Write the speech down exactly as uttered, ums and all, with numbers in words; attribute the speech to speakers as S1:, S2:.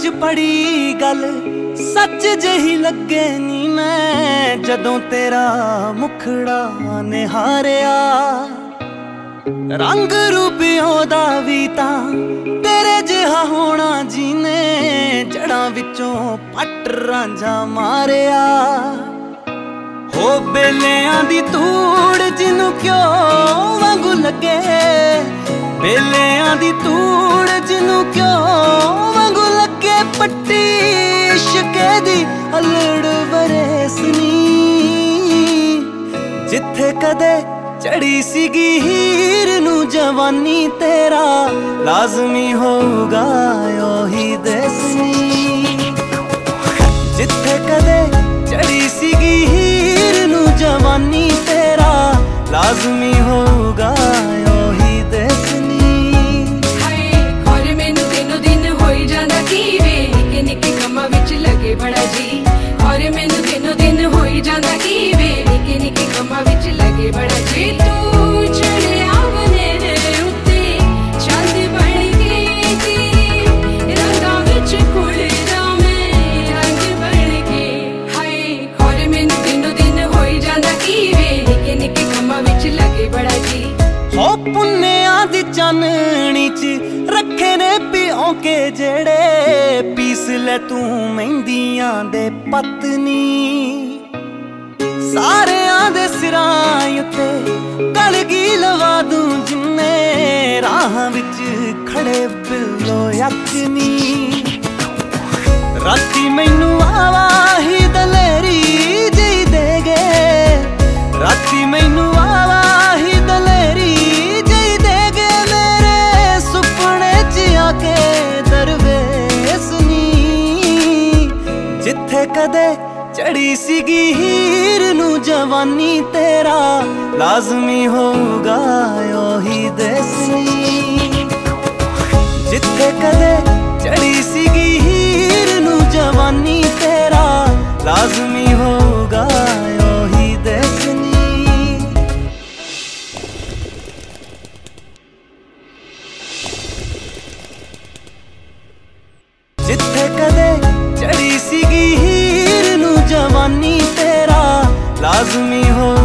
S1: च पढ़ी गल सच जही लगे नी मैं जदों तेरा मुखड़ा निहारिया। रंग रूपियों दा वी तां तेरे जिहा होना जीने जड़ां विचों पट रांझा मारिया। हो बेलियां दी तूड़ जिनू क्यों वांगू लगे, बेलियां दी तूड़ जिनू क्यों वांगू लगे, पट्टी इश्के दी अलड़ वरेसनी जिथे कदे चढ़ी सीगी हीर नू जवानी तेरा लाजमी होगा ओही दसनी। जिथे कदे चढ़ी सीगी हीर नू जवानी तेरा लाजमी होगा ओही दसनी।
S2: और मैनू दिनों दिन होई जांदा की वे निके निके कम्मां विच लगे बड़ा जी। और मैनू दिनों दिन होई जांदा की वे निके निके कम्मां विच लगे बड़ा जी। तू चढ़िया बनेरे उत्ते चंद बन के जी रंगां विच खुलदा मैं रंग बन के। हाय और मैनू दिनों दिन होई जांदा की वे निके निके कम्मां विच लगे बड़ा जी।
S1: हो पुन्नियां दी चाननी च रखे ने पिओ के जेड़े पीस ले तू मेहंदियां दे पत्नी। सारियां दे सिरां उत्ते कलगी लवा दूं जिन्ने राह विच खड़े बिल्लो यकनी। राती मैनू आवाही दलेरी जी दे गए, राती मैनू आवाही दलेरी जी दे गए, मेरे सुपने च आके दरवेसनी। जिथे कदे चढ़ी सीगी हीर नू जवानी तेरा लाजमी होगा ओही दसनी। जिथे कदे चढ़ी सीगी हीर नू जवानी तेरा लाजमी होगा ओही दसनी। जिथे कदे चढ़ी सीगी हीर नू जवानी तेरा लाजमी हो